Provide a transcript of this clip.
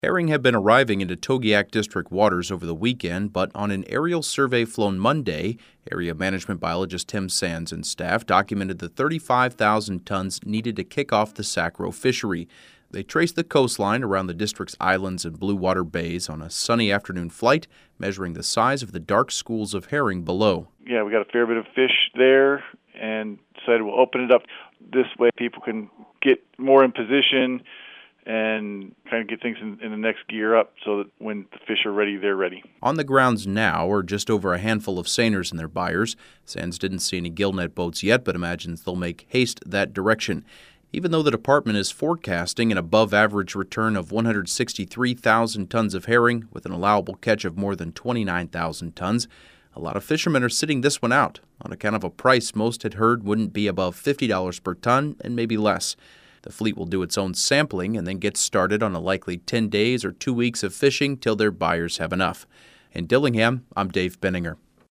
Herring have been arriving into Togiak District waters over the weekend, but on an aerial survey flown Monday, area management biologist Tim Sands and staff documented the 35,000 tons needed to kick off the Sacro fishery. They traced the coastline around the district's islands and blue water bays on a sunny afternoon flight, measuring the size of the dark schools of herring below. Yeah, we got a fair bit of fish there and decided we'll open it up. This way people can get more in position and kind of get things in the next gear up so that when the fish are ready, they're ready. On the grounds now are just over a handful of seiners and their buyers. Sands didn't see any gillnet boats yet, but imagines they'll make haste that direction. Even though the department is forecasting an above-average return of 163,000 tons of herring with an allowable catch of more than 29,000 tons, a lot of fishermen are sitting this one out on account of a price most had heard wouldn't be above $50 per ton and maybe less. The fleet will do its own sampling and then get started on a likely 10 days or 2 weeks of fishing till their buyers have enough. In Dillingham, I'm Dave Benninger.